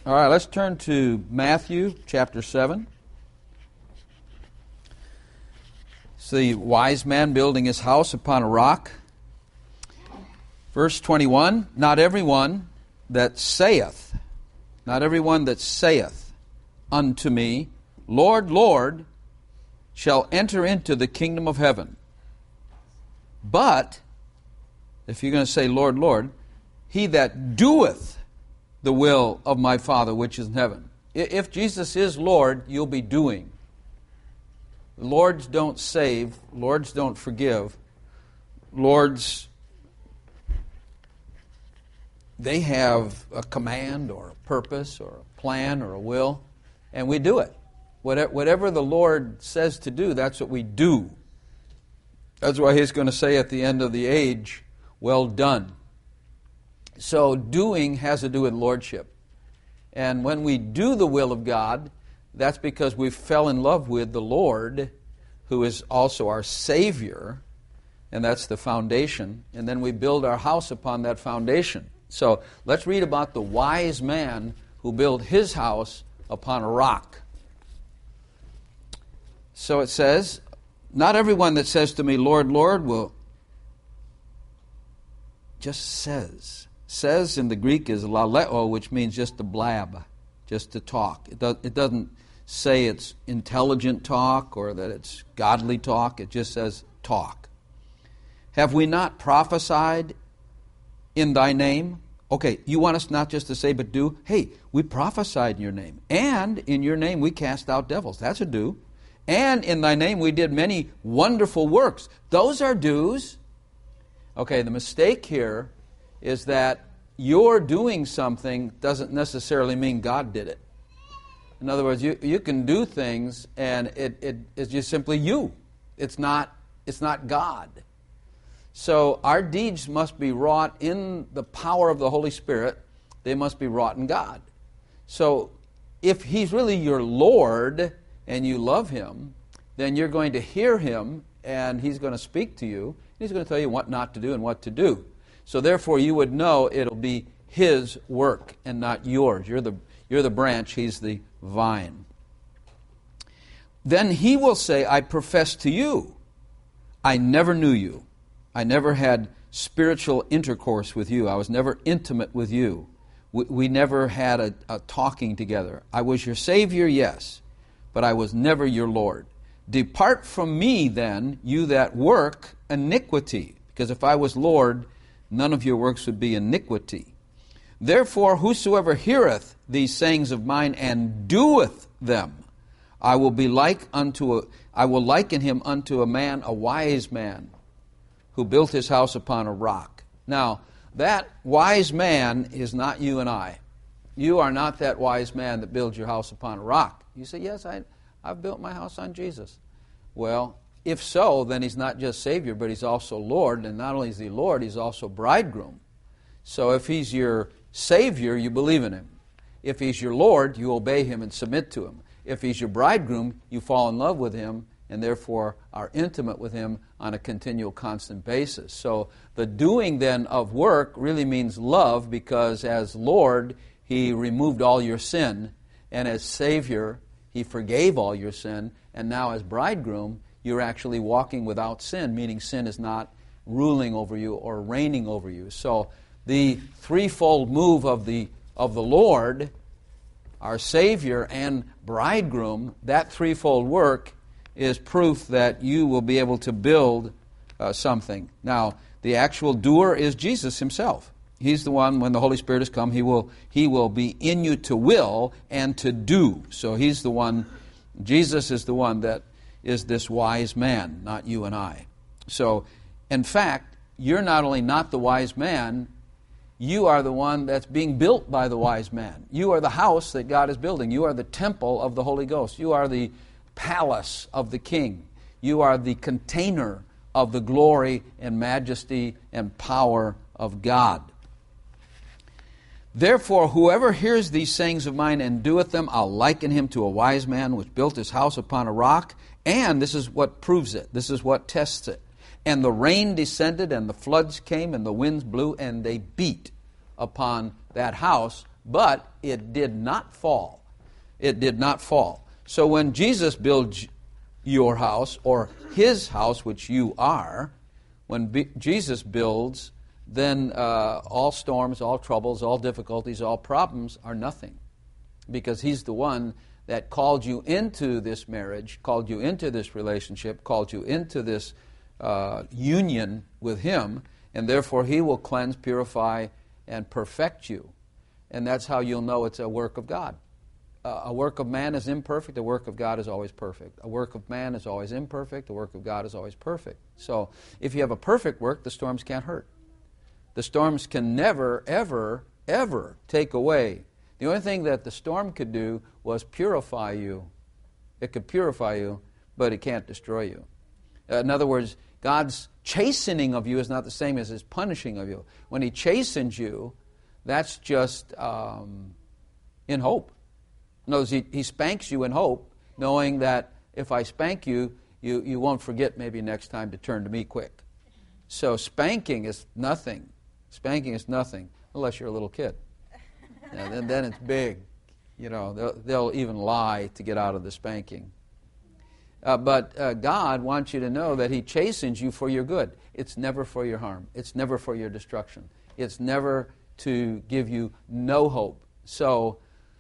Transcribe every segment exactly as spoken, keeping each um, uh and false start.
All right, let's turn to Matthew chapter seven. It's the wise man building his house upon a rock. Verse twenty-one, not everyone that saith, not everyone that saith unto me, Lord, Lord, shall enter into the kingdom of heaven. But, if you're going to say, Lord, Lord, he that doeth the will of my Father which is in heaven. If Jesus is Lord, you'll be doing. Lords don't save. Lords don't forgive. Lords, they have a command or a purpose or a plan or a will, and we do it. Whatever the Lord says to do, that's what we do. That's why He's going to say at the end of the age, well done. So doing has to do with lordship. And when we do the will of God, that's because we fell in love with the Lord, who is also our Savior, and that's the foundation. And then we build our house upon that foundation. So let's read about the wise man who built his house upon a rock. So it says, not everyone that says to me, Lord, Lord, will just says. Says in the Greek is laleo, which means just to blab, just to talk. It, does, it doesn't say it's intelligent talk or that it's godly talk. It just says talk. Have we not prophesied in thy name? Okay, you want us not just to say but do? Hey, we prophesied in your name. And in your name we cast out devils. That's a do. And in thy name we did many wonderful works. Those are do's. Okay, the mistake here is that you're doing something doesn't necessarily mean God did it. In other words, you, you can do things and it, it it's just simply you. It's not it's not God. So our deeds must be wrought in the power of the Holy Spirit. They must be wrought in God. So if He's really your Lord and you love Him, then you're going to hear Him and He's going to speak to you. He's going to tell you what not to do and what to do. So therefore you would know it'll be His work and not yours. You're the, you're the branch, He's the vine. Then He will say, I profess to you, I never knew you. I never had spiritual intercourse with you. I was never intimate with you. We, we never had a, a talking together. I was your Savior, yes, but I was never your Lord. Depart from me then, you that work iniquity. Because if I was Lord, none of your works would be iniquity. Therefore, whosoever heareth these sayings of mine and doeth them, I will be like unto a, I will liken him unto a man, a wise man, who built his house upon a rock. Now, that wise man is not you and I. You are not that wise man that builds your house upon a rock. You say, yes, I, I've built my house on Jesus. Well, if so, then He's not just Savior, but He's also Lord. And not only is He Lord, He's also bridegroom. So if He's your Savior, you believe in Him. If He's your Lord, you obey Him and submit to Him. If He's your bridegroom, you fall in love with Him and therefore are intimate with Him on a continual, constant basis. So the doing then of work really means love, because as Lord, He removed all your sin, and as Savior, He forgave all your sin, and now as bridegroom, you're actually walking without sin, meaning sin is not ruling over you or reigning over you. So the threefold move of the of the Lord, our Savior and bridegroom, that threefold work is proof that you will be able to build uh, something. Now, the actual doer is Jesus Himself. He's the one, when the Holy Spirit has come, He will He will be in you to will and to do. So He's the one, Jesus is the one that is this wise man, not you and I. So, in fact, you're not only not the wise man, you are the one that's being built by the wise man. You are the house that God is building. You are the temple of the Holy Ghost. You are the palace of the King. You are the container of the glory and majesty and power of God. Therefore, whoever hears these sayings of mine and doeth them, I'll liken him to a wise man which built his house upon a rock. And this is what proves it. This is what tests it. And the rain descended, and the floods came, and the winds blew, and they beat upon that house, but it did not fall. It did not fall. So when Jesus builds your house, or his house, which you are, when B- Jesus builds, then uh, all storms, all troubles, all difficulties, all problems are nothing. Because he's the one that called you into this marriage, called you into this relationship, called you into this uh, union with him, and therefore he will cleanse, purify, and perfect you. And that's how you'll know it's a work of God. Uh, a work of man is imperfect, a work of God is always perfect. A work of man is always imperfect, a work of God is always perfect. So if you have a perfect work, the storms can't hurt. The storms can never, ever, ever take away. The only thing that the storm could do was purify you. It could purify you, but it can't destroy you. Uh, in other words, God's chastening of you is not the same as his punishing of you. When he chastens you, that's just um, in hope. In other words, he, he spanks you in hope, knowing that if I spank you, you, you won't forget maybe next time to turn to me quick. So spanking is nothing. Spanking is nothing, unless you're a little kid. And then, then it's big. You know, they'll, they'll even lie to get out of the spanking. Uh, but uh, God wants you to know that he chastens you for your good. It's never for your harm. It's never for your destruction. It's never to give you no hope. So,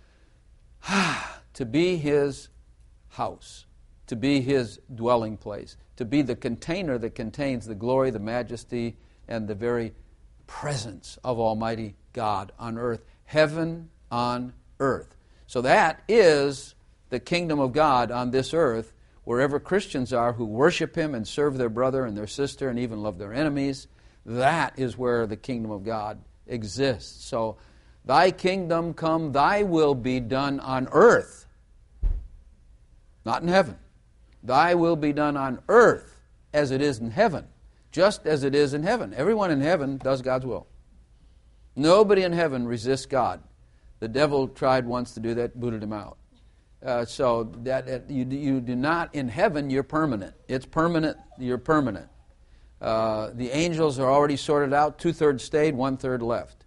to be his house, to be his dwelling place, to be the container that contains the glory, the majesty, and the very presence of Almighty God on earth. Heaven on earth. So that is the kingdom of God on this earth, wherever Christians are who worship him and serve their brother and their sister and even love their enemies. That is where the kingdom of God exists. So, thy kingdom come, thy will be done on earth, not in heaven. Thy will be done on earth as it is in heaven, just as it is in heaven. Everyone in heaven does God's will. Nobody in heaven resists God. The devil tried once to do that, booted him out. Uh, so that uh, you, you do not, in heaven, you're permanent. It's permanent, you're permanent. Uh, the angels are already sorted out. Two-thirds stayed, one-third left.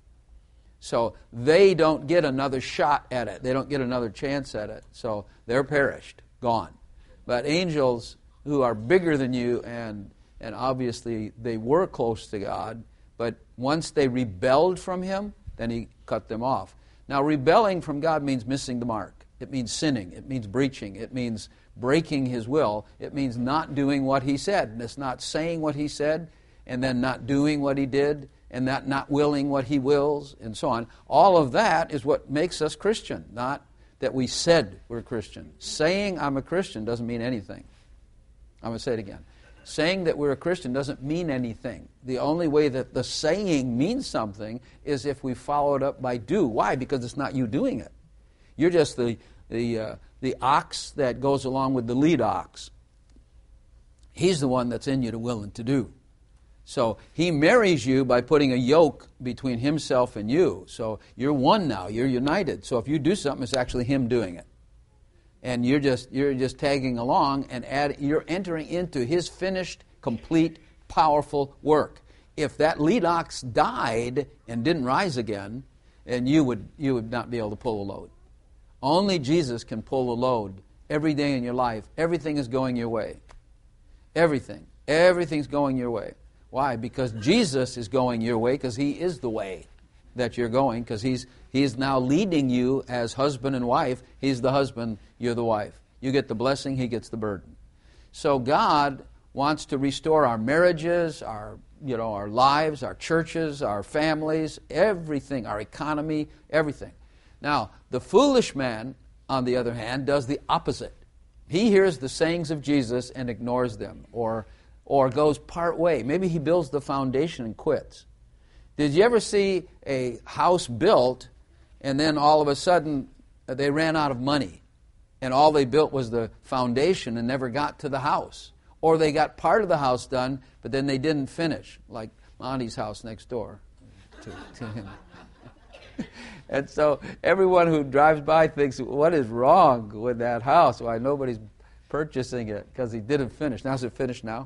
So they don't get another shot at it. They don't get another chance at it. So they're perished, gone. But angels who are bigger than you, and, and obviously they were close to God, but once they rebelled from him, then he cut them off. Now, rebelling from God means missing the mark. It means sinning. It means breaching. It means breaking his will. It means not doing what he said. And it's not saying what he said, and then not doing what he did, and not, not willing what he wills, and so on. All of that is what makes us Christian, not that we said we're Christian. Saying I'm a Christian doesn't mean anything. I'm going to say it again. Saying that we're a Christian doesn't mean anything. The only way that the saying means something is if we follow it up by do. Why? Because it's not you doing it. You're just the the uh, the ox that goes along with the lead ox. He's the one that's in you to will and to do. So he marries you by putting a yoke between himself and you. So you're one now. You're united. So if you do something, it's actually him doing it. And you're just you're just tagging along and add, you're entering into his finished, complete, powerful work. If that lead ox died and didn't rise again, then you would you would not be able to pull a load. Only Jesus can pull a load every day in your life. Everything is going your way. Everything. Everything's going your way. Why? Because Jesus is going your way, because he is the way that you're going, because he's he's now leading you as husband and wife. He's the husband, you're the wife. You get the blessing, he gets the burden. So God wants to restore our marriages, our you know, our lives, our churches, our families, everything, our economy, everything. Now, the foolish man, on the other hand, does the opposite. He hears the sayings of Jesus and ignores them, or or goes part way. Maybe he builds the foundation and quits. Did you ever see a house built and then all of a sudden they ran out of money and all they built was the foundation and never got to the house? Or they got part of the house done, but then they didn't finish, like Monty's house next door to, to him. And so everyone who drives by thinks, what is wrong with that house? Why nobody's purchasing it? Because he didn't finish. Now is it finished now?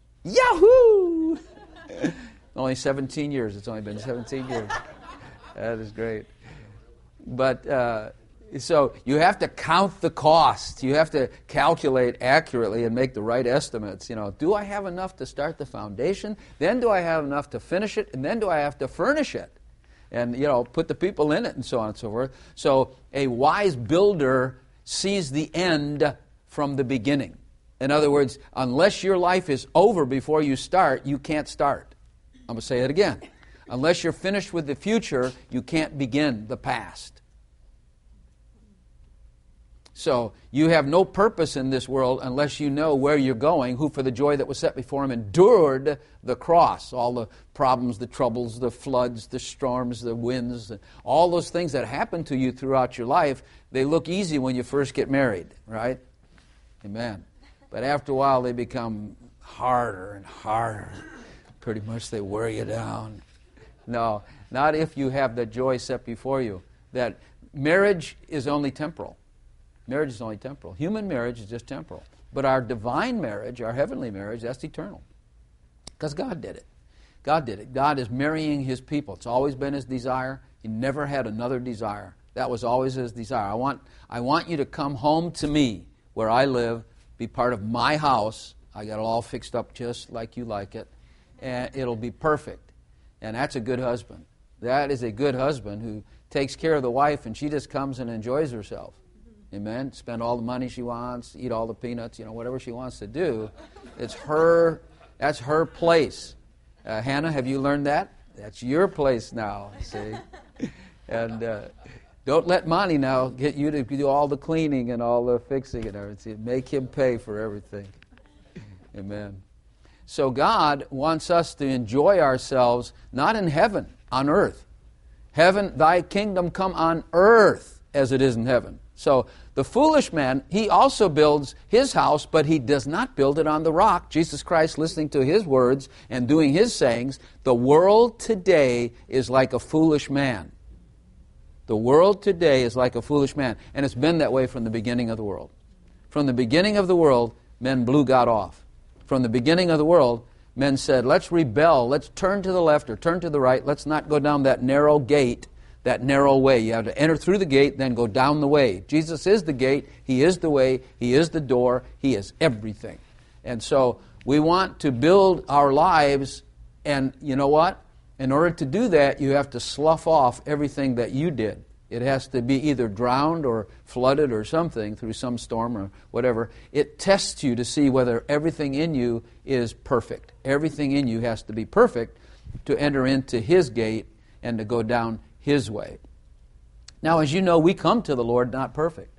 Yahoo! Only seventeen years. It's only been seventeen years. That is great. But uh, so you have to count the cost. You have to calculate accurately and make the right estimates. You know, do I have enough to start the foundation? Then do I have enough to finish it? And then do I have to furnish it? And, you know, put the people in it and so on and so forth. So a wise builder sees the end from the beginning. In other words, unless your life is over before you start, you can't start. I'm going to say it again. Unless you're finished with the future, you can't begin the past. So you have no purpose in this world unless you know where you're going, who for the joy that was set before him endured the cross, all the problems, the troubles, the floods, the storms, the winds, all those things that happen to you throughout your life. They look easy when you first get married, right? Amen. But after a while they become harder and harder. Pretty much they wear you down. No, not if you have the joy set before you. That marriage is only temporal. Marriage is only temporal. Human marriage is just temporal. But our divine marriage, our heavenly marriage, that's eternal. Because God did it. God did it. God is marrying his people. It's always been his desire. He never had another desire. That was always his desire. I want, I want you to come home to me where I live, be part of my house. I got it all fixed up just like you like it. And it'll be perfect. And that's a good husband. That is a good husband who takes care of the wife and she just comes and enjoys herself. Amen. Spend all the money she wants, eat all the peanuts, you know, whatever she wants to do. It's her, that's her place. Uh, Hannah, have you learned that? That's your place now, see? And uh, don't let Monty now get you to do all the cleaning and all the fixing and everything. Make him pay for everything. Amen. So God wants us to enjoy ourselves, not in heaven, on earth. Heaven, thy kingdom come on earth as it is in heaven. So the foolish man, he also builds his house, but he does not build it on the rock. Jesus Christ, listening to his words and doing his sayings, the world today is like a foolish man. The world today is like a foolish man. And it's been that way from the beginning of the world. From the beginning of the world, men blew God off. From the beginning of the world, men said, let's rebel, let's turn to the left or turn to the right, let's not go down that narrow gate, that narrow way. You have to enter through the gate, then go down the way. Jesus is the gate, he is the way, he is the door, he is everything. And so we want to build our lives, and you know what? In order to do that, you have to slough off everything that you did. It has to be either drowned or flooded or something through some storm or whatever. It tests you to see whether everything in you is perfect. Everything in you has to be perfect to enter into his gate and to go down his way. Now, as you know, we come to the Lord not perfect.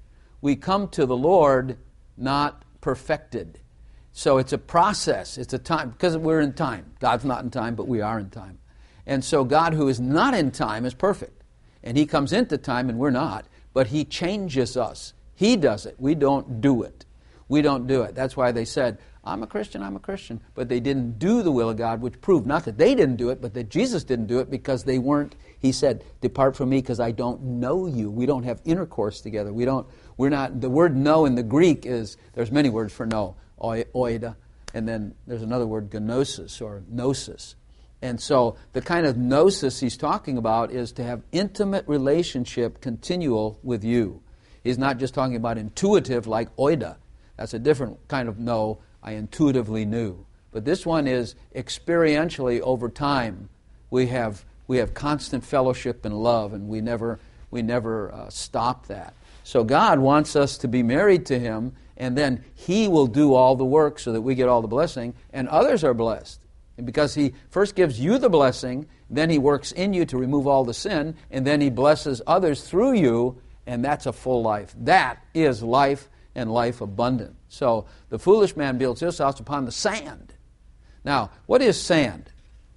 We come to the Lord not perfected. So it's a process. It's a time, because we're in time. God's not in time, but we are in time. And so God, who is not in time, is perfect. And he comes into time and we're not, but he changes us. He does it. We don't do it. We don't do it. That's why they said, I'm a Christian, I'm a Christian. But they didn't do the will of God, which proved not that they didn't do it, but that Jesus didn't do it because they weren't, he said, depart from me because I don't know you. We don't have intercourse together. We don't, we're not, the word know in the Greek is, there's many words for know, oida, and then there's another word, gnosis or gnosis. And so the kind of gnosis he's talking about is to have intimate relationship continual with you. He's not just talking about intuitive like oida. That's a different kind of know. I intuitively knew. But this one is experientially over time. We have we have constant fellowship and love, and we never we never uh, stop that. So God wants us to be married to him, and then he will do all the work so that we get all the blessing, and others are blessed. And because he first gives you the blessing, then he works in you to remove all the sin, and then he blesses others through you, and that's a full life. That is life and life abundant. So the foolish man builds his house upon the sand. Now, what is sand?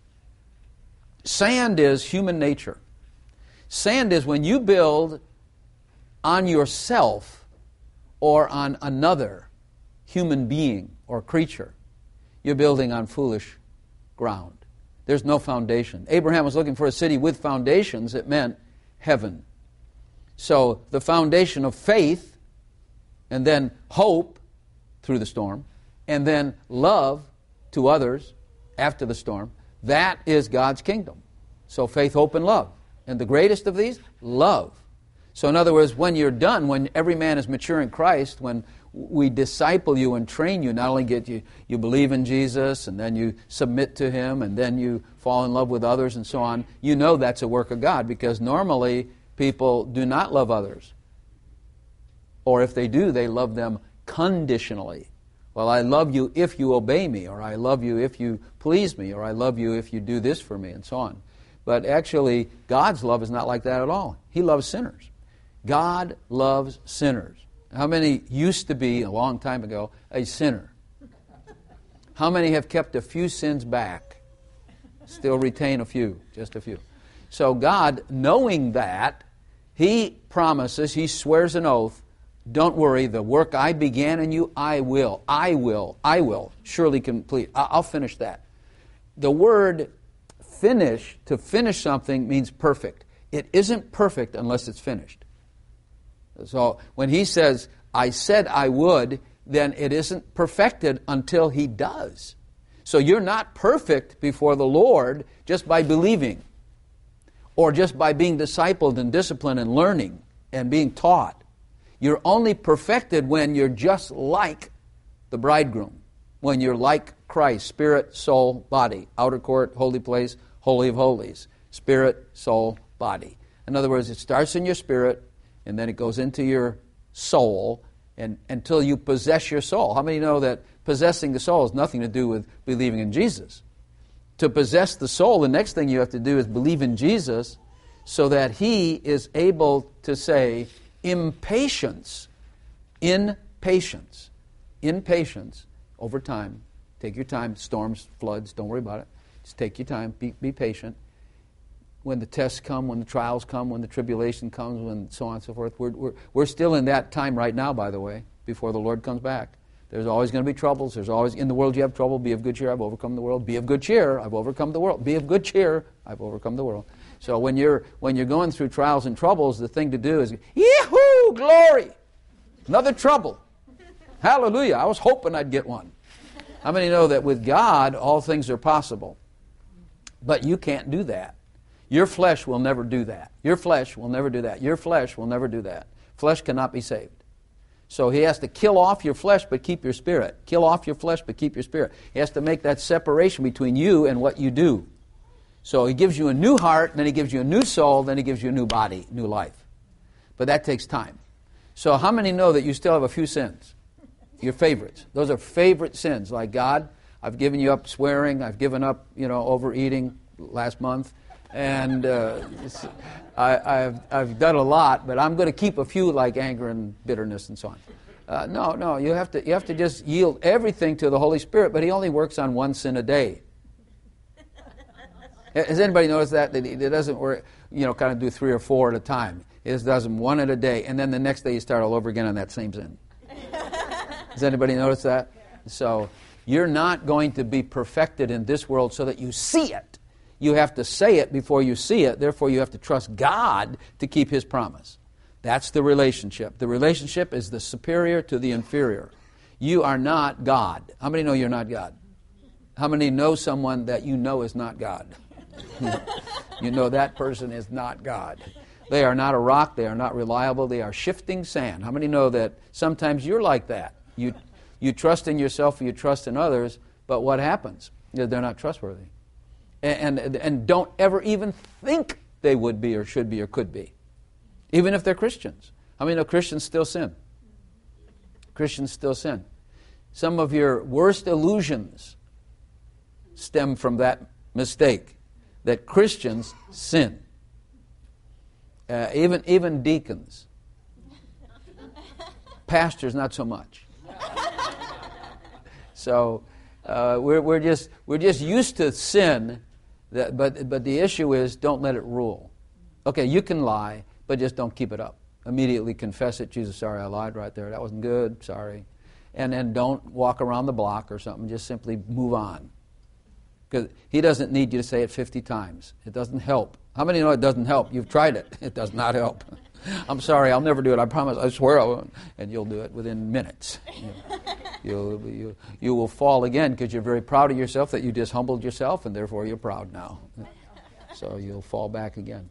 Sand is human nature. Sand is when you build on yourself or on another human being or creature. You're building on foolish ground. There's no foundation. Abraham was looking for a city with foundations. It meant heaven. So the foundation of faith, and then hope through the storm, and then love to others after the storm, that is God's kingdom. So faith, hope, and love. And the greatest of these? Love. So in other words, when you're done, when every man is mature in Christ, when we disciple you and train you, not only get you, you believe in Jesus, and then you submit to Him, and then you fall in love with others and so on, you know that's a work of God, because normally people do not love others. Or if they do, they love them conditionally. Well, I love you if you obey me, or I love you if you please me, or I love you if you do this for me, and so on. But actually, God's love is not like that at all. He loves sinners. God loves sinners. How many used to be, a long time ago, a sinner? How many have kept a few sins back? Still retain a few, just a few. So God, knowing that, He promises, He swears an oath, don't worry, the work I began in you, I will, I will, I will surely complete. I'll finish that. The word finish, to finish something, means perfect. It isn't perfect unless it's finished. So when He says, I said I would, then it isn't perfected until He does. So you're not perfect before the Lord just by believing, or just by being discipled and disciplined and learning and being taught. You're only perfected when you're just like the bridegroom, when you're like Christ, spirit, soul, body, outer court, holy place, holy of holies, spirit, soul, body. In other words, it starts in your spirit, and then it goes into your soul, and until you possess your soul. How many know that possessing the soul has nothing to do with believing in Jesus? To possess the soul, the next thing you have to do is believe in Jesus, so that He is able to say, impatience, in patience, in patience, over time. Take your time, storms, floods, don't worry about it. Just take your time, be, be patient. When the tests come, when the trials come, when the tribulation comes, when so on and so forth. We're, we're, we're still in that time right now, by the way, before the Lord comes back. There's always going to be troubles. There's always, in the world you have trouble. Be of good cheer, I've overcome the world. Be of good cheer, I've overcome the world. Be of good cheer, I've overcome the world. So when you're when you're going through trials and troubles, the thing to do is, yee-hoo, glory! Another trouble. Hallelujah. I was hoping I'd get one. How many know that with God, all things are possible? But you can't do that. Your flesh will never do that. Your flesh will never do that. Your flesh will never do that. Flesh cannot be saved. So He has to kill off your flesh but keep your spirit. Kill off your flesh but keep your spirit. He has to make that separation between you and what you do. So He gives you a new heart, then He gives you a new soul, then He gives you a new body, new life. But that takes time. So how many know that you still have a few sins? Your favorites. Those are favorite sins. Like, God, I've given you up swearing. I've given up, you know, overeating last month. And uh, I, I've, I've done a lot, but I'm going to keep a few, like anger and bitterness and so on. Uh, no, no, you have to you have to just yield everything to the Holy Spirit, but He only works on one sin a day. Has anybody noticed that? That He doesn't work, you know, kind of do three or four at a time. He just does them one at a day, and then the next day you start all over again on that same sin. Has anybody noticed that? So you're not going to be perfected in this world so that you see it. You have to say it before you see it. Therefore, you have to trust God to keep His promise. That's the relationship. The relationship is the superior to the inferior. You are not God. How many know you're not God? How many know someone that you know is not God? You know that person is not God. They are not a rock. They are not reliable. They are shifting sand. How many know that sometimes you're like that? You, you trust in yourself, you trust in others, but what happens? They're not trustworthy. And, and, and don't ever even think they would be or should be or could be. Even if they're Christians. How many know Christians still sin? Christians still sin. Some of your worst illusions stem from that mistake, that Christians sin. Uh, even even deacons. Pastors, not so much. So uh, we're we're just we're just used to sin, that, but but the issue is, don't let it rule. Okay, you can lie, but just don't keep it up. Immediately confess it. Jesus, sorry, I lied right there. That wasn't good. Sorry. And then don't walk around the block or something. Just simply move on. Because He doesn't need you to say it fifty times. It doesn't help. How many know it doesn't help? You've tried it. It does not help. I'm sorry, I'll never do it. I promise. I swear I won't. And you'll do it within minutes. You'll, you'll, you, you will fall again because you're very proud of yourself that you just humbled yourself, and therefore you're proud now. So you'll fall back again.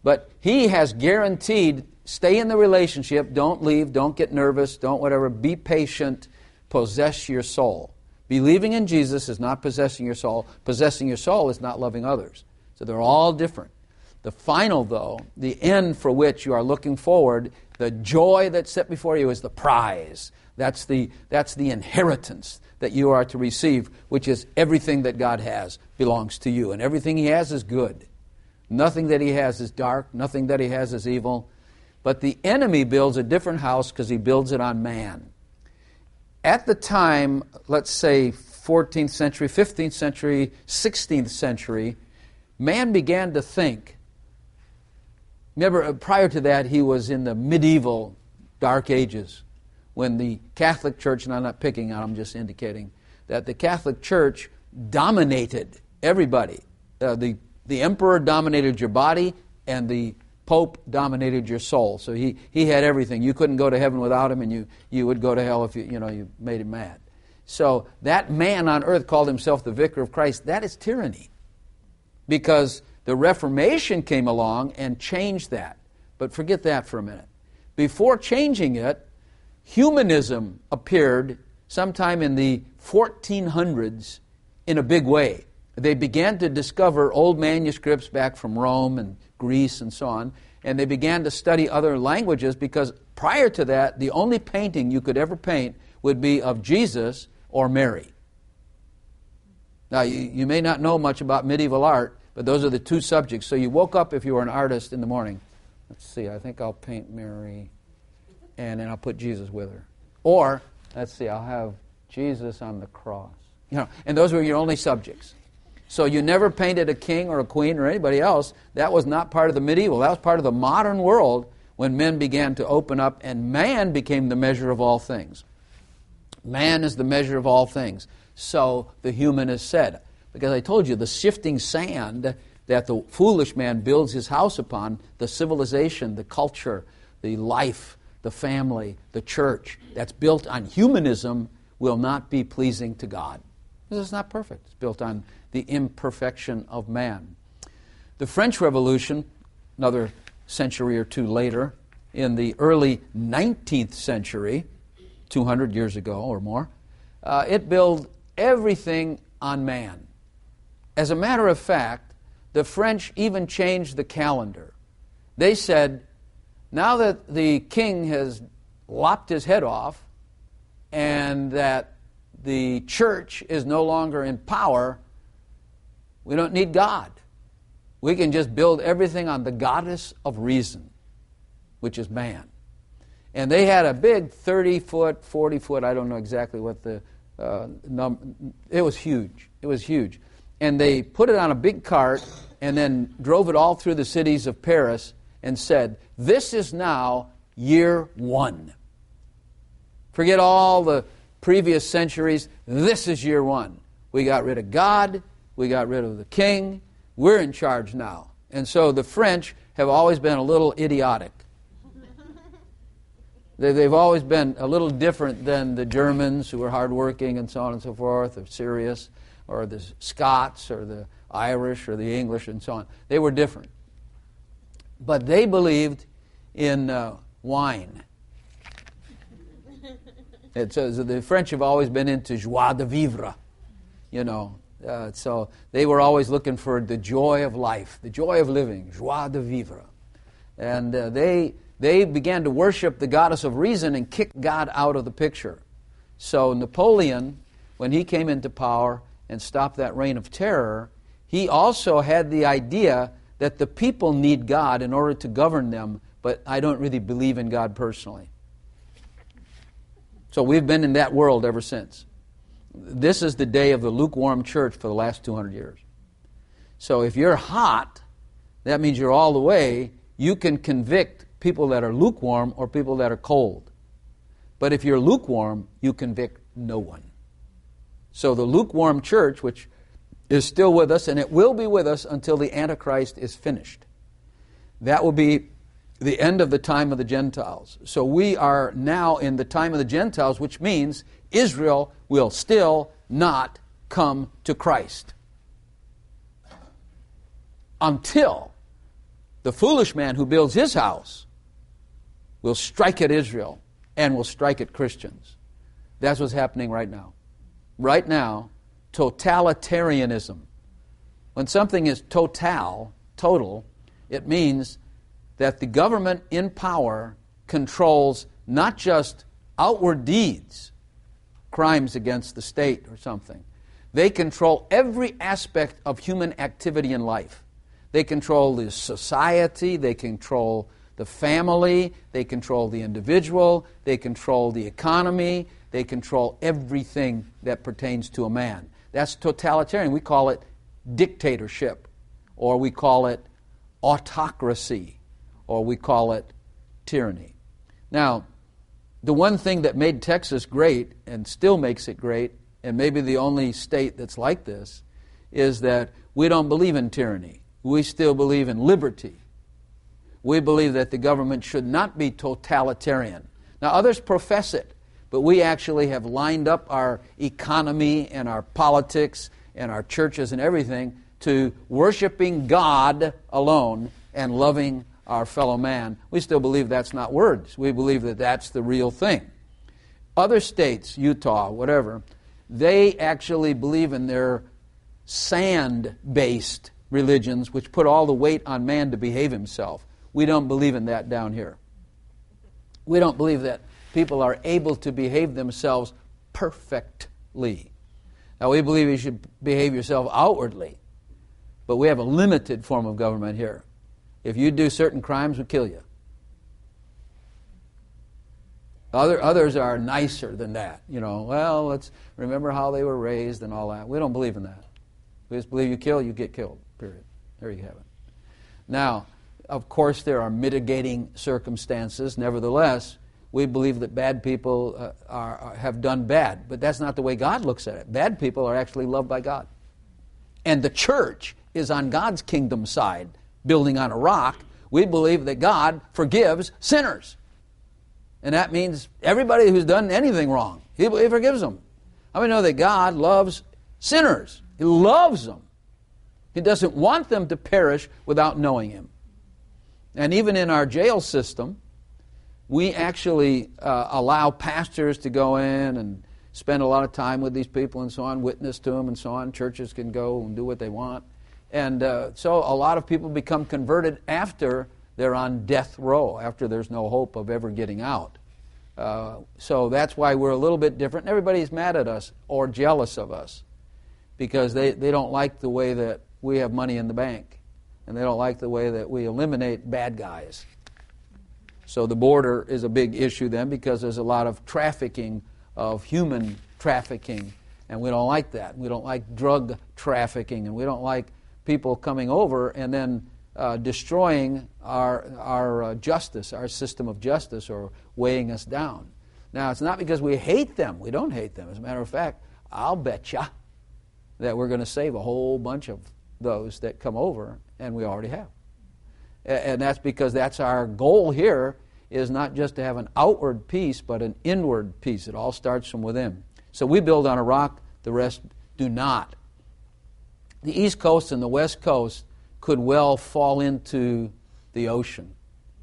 But he has guaranteed, stay in the relationship, don't leave, don't get nervous, don't whatever, be patient, possess your soul. Believing in Jesus is not possessing your soul. Possessing your soul is not loving others. So they're all different. The final, though, the end for which you are looking forward, the joy that's set before you is the prize. That's the, that's the inheritance that you are to receive, which is everything that God has belongs to you. And everything He has is good. Nothing that He has is dark. Nothing that He has is evil. But the enemy builds a different house because he builds it on man. At the time, let's say fourteenth century, fifteenth century, sixteenth century, man began to think. Remember, prior to that, he was in the medieval dark ages when the Catholic Church, and I'm not picking on, I'm just indicating, that the Catholic Church dominated everybody. Uh, the, the emperor dominated your body, and the Pope dominated your soul. So he, he had everything. You couldn't go to heaven without him, and you, you would go to hell if you, you know, you made him mad. So that man on earth called himself the Vicar of Christ. That is tyranny. Because the Reformation came along and changed that. But forget that for a minute. Before changing it, humanism appeared sometime in the fourteen hundreds in a big way. They began to discover old manuscripts back from Rome and Greece and so on, and they began to study other languages because prior to that, the only painting you could ever paint would be of Jesus or Mary. Now, you, you may not know much about medieval art, but those are the two subjects. So you woke up, if you were an artist, in the morning. Let's see, I think I'll paint Mary, and then I'll put Jesus with her. Or, let's see, I'll have Jesus on the cross. You know, and those were your only subjects. So you never painted a king or a queen or anybody else. That was not part of the medieval. That was part of the modern world when men began to open up, and man became the measure of all things. Man is the measure of all things. So the humanist said. Because I told you, the shifting sand that the foolish man builds his house upon, the civilization, the culture, the life, the family, the church, that's built on humanism will not be pleasing to God. Because it's not perfect. It's built on the imperfection of man. The French Revolution, another century or two later, in the early nineteenth century, two hundred years ago or more, uh, it built everything on man. As a matter of fact, the French even changed the calendar. They said, now that the king has lopped his head off and that the church is no longer in power, we don't need God. We can just build everything on the goddess of reason, which is man. And they had a big thirty-foot, forty-foot, I don't know exactly what the uh, number, it was huge. It was huge. And they put it on a big cart and then drove it all through the cities of Paris and said, this is now year one. Forget all the previous centuries. This is year one. We got rid of God. We got rid of the king. We're in charge now. And so the French have always been a little idiotic. They, they've always been a little different than the Germans, who were hardworking and so on and so forth, or serious, or the Scots, or the Irish, or the English, and so on. They were different. But they believed in uh, wine. It says the French have always been into joie de vivre, you know. Uh, so they were always looking for the joy of life, the joy of living, joie de vivre. And uh, they they began to worship the goddess of reason and kick God out of the picture. So Napoleon, when he came into power and stopped that reign of terror, he also had the idea that the people need God in order to govern them, but I don't really believe in God personally. So we've been in that world ever since. This is the day of the lukewarm church for the last two hundred years. So if you're hot, that means you're all the way. You can convict people that are lukewarm or people that are cold. But if you're lukewarm, you convict no one. So the lukewarm church, which is still with us, and it will be with us until the Antichrist is finished. That will be the end of the time of the Gentiles. So we are now in the time of the Gentiles, which means Israel will still not come to Christ until The foolish man who builds his house will strike at Israel and will strike at Christians. That's what's happening right now. Right now, totalitarianism. When something is total, total, it means that the government in power controls not just outward deeds, crimes against the state or something. They control every aspect of human activity in life. They control the society, they control the family, they control the individual, they control the economy, they control everything that pertains to a man. That's totalitarian. We call it dictatorship, or we call it autocracy, or we call it tyranny. Now, the one thing that made Texas great, and still makes it great, and maybe the only state that's like this, is that we don't believe in tyranny. We still believe in liberty. We believe that the government should not be totalitarian. Now, others profess it, but we actually have lined up our economy and our politics and our churches and everything to worshiping God alone and loving our fellow man. We still believe that's not words. We believe that that's the real thing. Other states, Utah, whatever, they actually believe in their sand-based religions, which put all the weight on man to behave himself. We don't believe in that down here. We don't believe that people are able to behave themselves perfectly. Now, we believe you should behave yourself outwardly, but we have a limited form of government here. If you do certain crimes, we'll kill you. Other, others are nicer than that. You know, well, let's remember how they were raised and all that. We don't believe in that. We just believe you kill, you get killed, period. There you have it. Now, of course, there are mitigating circumstances. Nevertheless, we believe that bad people uh, are, are, have done bad. But that's not the way God looks at it. Bad people are actually loved by God. And the church is on God's kingdom side, building on a rock. We believe that God forgives sinners. And that means everybody who's done anything wrong, He, he forgives them. How many know that God loves sinners? He loves them. He doesn't want them to perish without knowing Him. And even in our jail system, we actually uh, allow pastors to go in and spend a lot of time with these people and so on, witness to them and so on. Churches can go and do what they want. And uh, so a lot of people become converted after they're on death row, after there's no hope of ever getting out. Uh, so that's why we're a little bit different. Everybody's mad at us or jealous of us because they, they don't like the way that we have money in the bank. And they don't like the way that we eliminate bad guys. So the border is a big issue then because there's a lot of trafficking, of human trafficking, and we don't like that. We don't like drug trafficking, and we don't like people coming over and then uh, destroying our, our uh, justice, our system of justice, or weighing us down. Now, it's not because we hate them. We don't hate them. As a matter of fact, I'll bet you that we're going to save a whole bunch of those that come over, and we already have. And that's because that's our goal here, is not just to have an outward peace, but an inward peace. It all starts from within. So we build on a rock, the rest do not. The East Coast and the West Coast could well fall into the ocean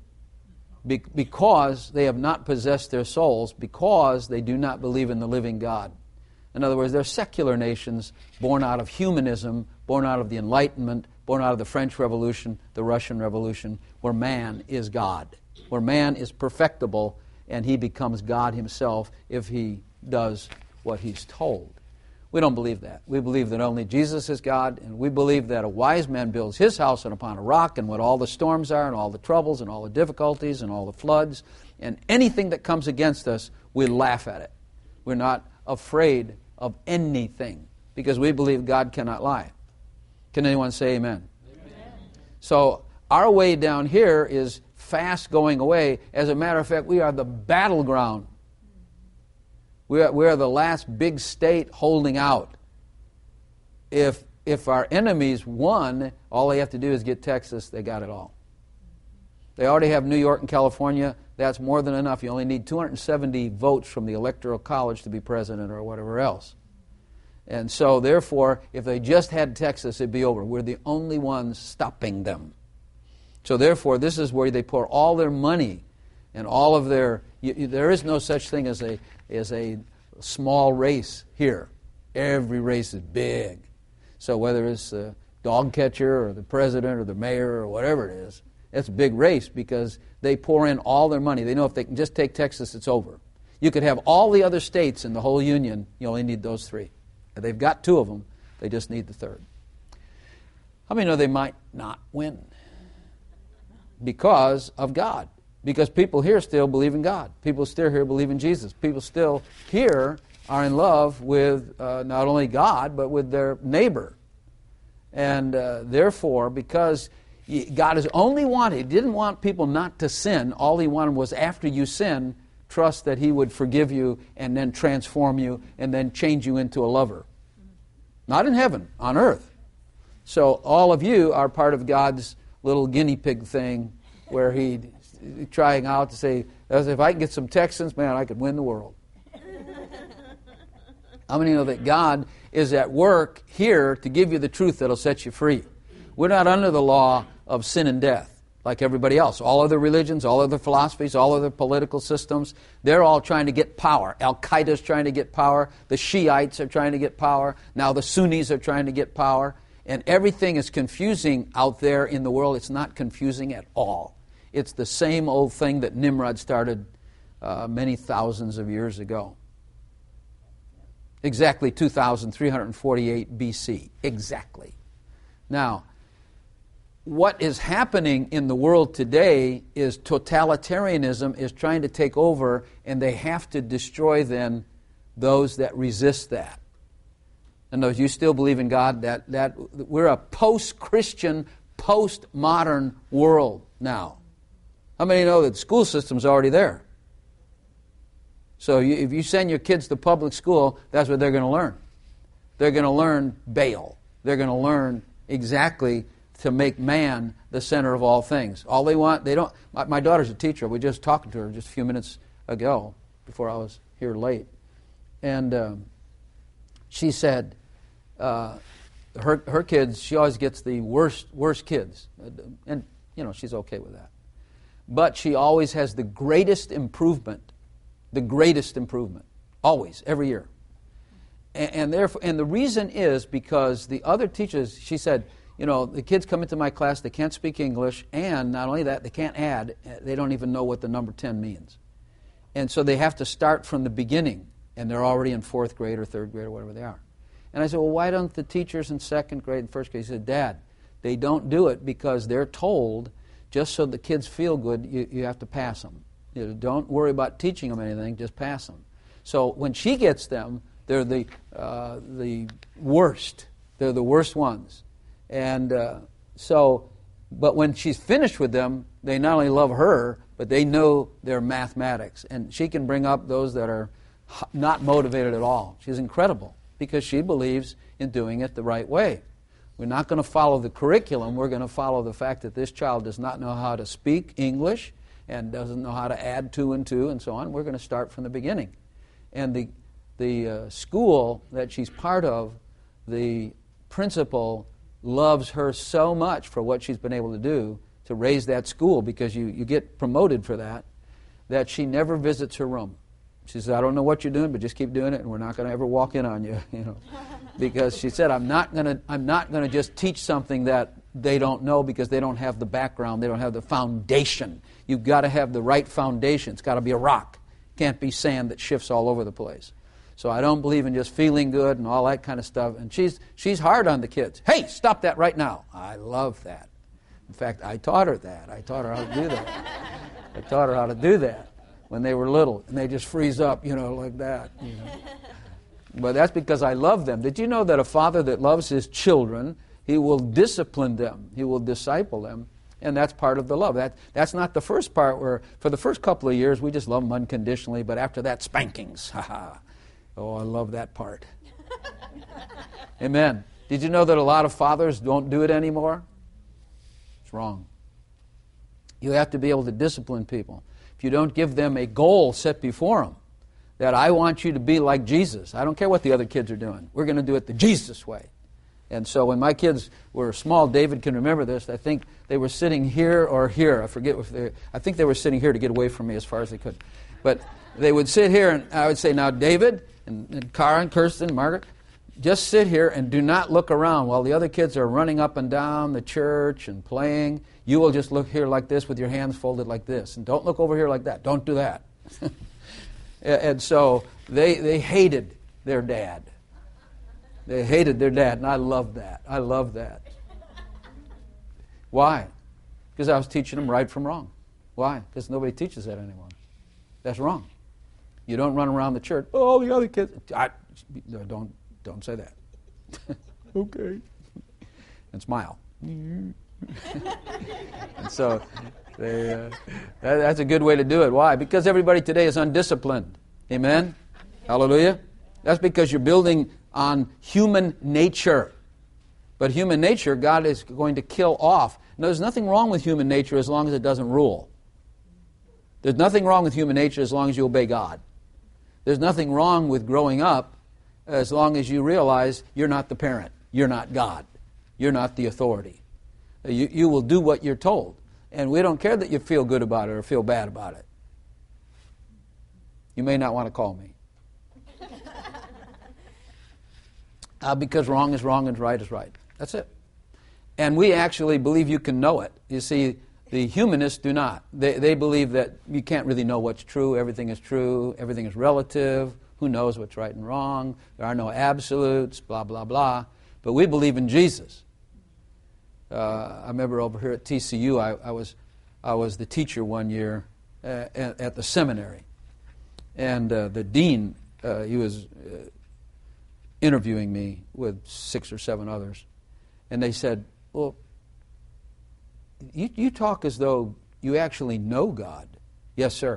Be- because they have not possessed their souls, because they do not believe in the living God. In other words, they're secular nations born out of humanism, born out of the Enlightenment, born out of the French Revolution, the Russian Revolution, where man is God, where man is perfectible, and he becomes God himself if he does what he's told. We don't believe that. We believe that only Jesus is God, and we believe that a wise man builds his house upon a rock, and when all the storms are, and all the troubles, and all the difficulties, and all the floods, and anything that comes against us, we laugh at it. We're not afraid of anything, because we believe God cannot lie. Can anyone say amen? Amen. So our way down here is fast going away. As a matter of fact, we are the battleground. We are, we are the last big state holding out. If, if our enemies won, all they have to do is get Texas, they got it all. They already have New York and California. That's more than enough. You only need two hundred seventy votes from the Electoral College to be president or whatever else. And so, therefore, if they just had Texas, it'd be over. We're the only ones stopping them. So therefore, this is where they pour all their money and all of their... You, you, there is no such thing as a as a small race here. Every race is big. So whether it's the dog catcher or the president or the mayor or whatever it is, it's a big race because they pour in all their money. They know if they can just take Texas, it's over. You could have all the other states in the whole union. You only need those three. And they've got two of them. They just need the third. How many know they might not win? Because of God. Because people here still believe in God. People still here believe in Jesus. People still here are in love with uh, not only God, but with their neighbor. And uh, therefore, because God has only wanted, He didn't want people not to sin. All He wanted was after you sin, trust that He would forgive you and then transform you and then change you into a lover. Not in heaven, on earth. So all of you are part of God's little guinea pig thing where He trying out to say, if I can get some Texans, man, I could win the world. How many know that God is at work here to give you the truth that will set you free? We're not under the law of sin and death like everybody else. All other religions, all other philosophies, all other political systems, they're all trying to get power. Al-Qaeda's trying to get power. The Shiites are trying to get power. Now the Sunnis are trying to get power. And everything is confusing out there in the world. It's not confusing at all. It's the same old thing that Nimrod started uh, many thousands of years ago. Exactly two thousand three hundred forty-eight B C. Exactly. Now, what is happening in the world today is totalitarianism is trying to take over, and they have to destroy then those that resist that. And those you still believe in God, that, that we're a post-Christian, post-modern world now. How many know that the school system's already there? So you, if you send your kids to public school, that's what they're going to learn. They're going to learn Baal. They're going to learn exactly to make man the center of all things. All they want, they don't... My, my daughter's a teacher. We were just talking to her just a few minutes ago before I was here late. And um, she said uh, her her kids, she always gets the worst worst kids. And, you know, she's okay with that. But she always has the greatest improvement. The greatest improvement. Always, every year. And, and therefore, and the reason is because the other teachers, she said, you know, the kids come into my class, they can't speak English, and not only that, they can't add. They don't even know what the number ten means. And so they have to start from the beginning, and they're already in fourth grade or third grade or whatever they are. And I said, well, why don't the teachers in second grade and first grade? He said, Dad, they don't do it because they're told just so the kids feel good, you, you have to pass them. You know, don't worry about teaching them anything, just pass them. So when she gets them, they're the uh, the worst. They're the worst ones. And uh, so, but when she's finished with them, they not only love her, but they know their mathematics. And she can bring up those that are not motivated at all. She's incredible because she believes in doing it the right way. We're not going to follow the curriculum. We're going to follow the fact that this child does not know how to speak English and doesn't know how to add two and two and so on. We're going to start from the beginning. And the the uh, school that she's part of, the principal loves her so much for what she's been able to do to raise that school, because you, you get promoted for that, that she never visits her room. She says, I don't know what you're doing, but just keep doing it, and we're not going to ever walk in on you, you know. Because she said, I'm not going to I'm not going to just teach something that they don't know because they don't have the background, they don't have the foundation. You've got to have the right foundation. It's got to be a rock. It can't be sand that shifts all over the place. So I don't believe in just feeling good and all that kind of stuff. And she's she's hard on the kids. Hey, stop that right now. I love that. In fact, I taught her that. I taught her how to do that. I taught her how to do that when they were little, and they just freeze up, you know, like that. You know. But that's because I love them. Did you know that a father that loves his children, he will discipline them, he will disciple them, and that's part of the love. That that's not the first part where, for the first couple of years, we just love them unconditionally, but after that, spankings. Ha ha. Oh, I love that part. Amen. Did you know that a lot of fathers don't do it anymore? It's wrong. You have to be able to discipline people. If you don't give them a goal set before them, that I want you to be like Jesus. I don't care what the other kids are doing. We're going to do it the Jesus way. And so when my kids were small, David can remember this, I think they were sitting here or here. I forget if they I think they were sitting here to get away from me as far as they could. But they would sit here, and I would say, now, David, and, and Cara, and Kirsten, Margaret, just sit here and do not look around while the other kids are running up and down the church and playing. You will just look here like this with your hands folded like this. And don't look over here like that. Don't do that. And so they they hated their dad. They hated their dad, and I loved that. I loved that. Why? Because I was teaching them right from wrong. Why? Because nobody teaches that anymore. That's wrong. You don't run around the church, oh, the other kids. I, don't, don't say that. Okay. And smile. And so they, uh, that, that's a good way to do it. Why? Because everybody today is undisciplined. Amen? Hallelujah? That's because you're building on human nature. But human nature, God is going to kill off. Now, there's nothing wrong with human nature as long as it doesn't rule. There's nothing wrong with human nature as long as you obey God. There's nothing wrong with growing up as long as you realize you're not the parent. You're not God. You're not the authority. You, you will do what you're told. And we don't care that you feel good about it or feel bad about it. You may not want to call me. Uh, because wrong is wrong and right is right. That's it. And we actually believe you can know it. You see, the humanists do not. They, they believe that you can't really know what's true. Everything is true. Everything is relative. Who knows what's right and wrong? There are no absolutes, blah, blah, blah. But we believe in Jesus. Uh, I remember over here at T C U, I, I was I was the teacher one year uh, at, at the seminary. And uh, the dean, uh, he was uh, interviewing me with six or seven others. And they said, well, you, you talk as though you actually know God. Yes, sir.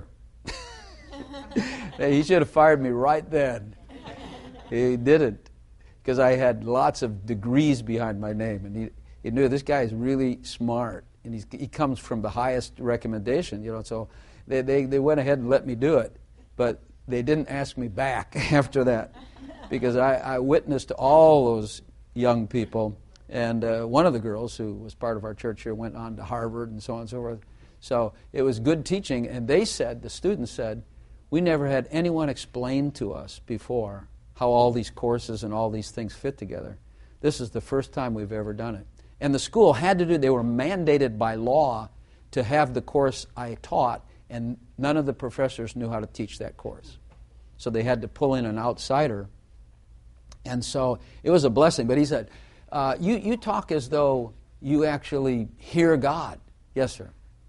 He should have fired me right then. He didn't, because I had lots of degrees behind my name. And he, he knew this guy is really smart. And he's, he comes from the highest recommendation, you know. So they, they, they went ahead and let me do it. But they didn't ask me back after that, because I, I witnessed all those young people. And uh, one of the girls who was part of our church here went on to Harvard and so on and so forth. So it was good teaching. And they said, the students said, we never had anyone explain to us before how all these courses and all these things fit together. This is the first time we've ever done it. And the school had to do, they were mandated by law to have the course I taught, and none of the professors knew how to teach that course. So they had to pull in an outsider. And so it was a blessing. But he said, uh, you, you talk as though you actually hear God. Yes, sir.